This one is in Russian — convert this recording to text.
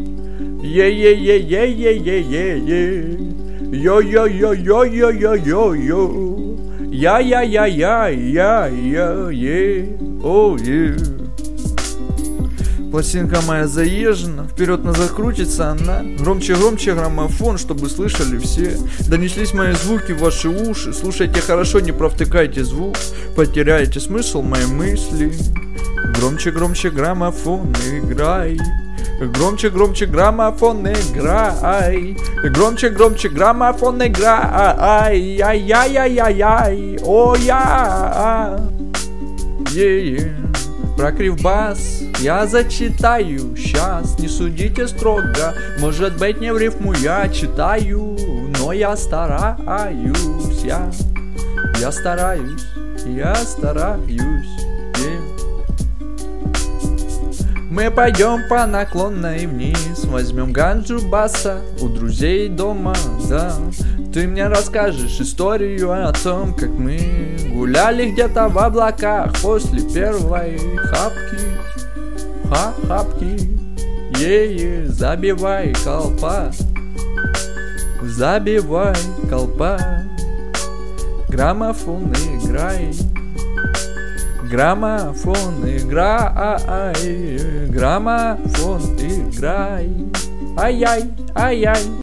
Е-е-е-е-е-е-е-е. Йо-йо-йо-йо-йо-йо-йо-йо. Я-я-я-я-я-е. О-е. Пластинка моя заезжена, вперед-назад крутится она. Громче-громче граммофон, чтобы слышали все. Донеслись мои звуки в ваши уши. Слушайте хорошо, не провтыкайте звук. Потеряете смысл моей мысли. Громче-громче граммофон играй. Громче-громче граммофон играй. Громче-громче граммофон играй. Ай-яй-яй-яй-яй. О-я. Е-е. Про кривбас я зачитаю сейчас, не судите строго. Может быть, не в рифму я читаю, но я стараюсь, я стараюсь, я стараюсь. Мы пойдем по наклонной вниз, возьмем ганджу баса у друзей дома, да. Ты мне расскажешь историю о том, как мы гуляли где-то в облаках после первой хапки. Хапки, е-е, забивай колпак, забивай колпак. Граммофон играй. Граммофон играй, граммофон играй. Ай-яй, ай-яй.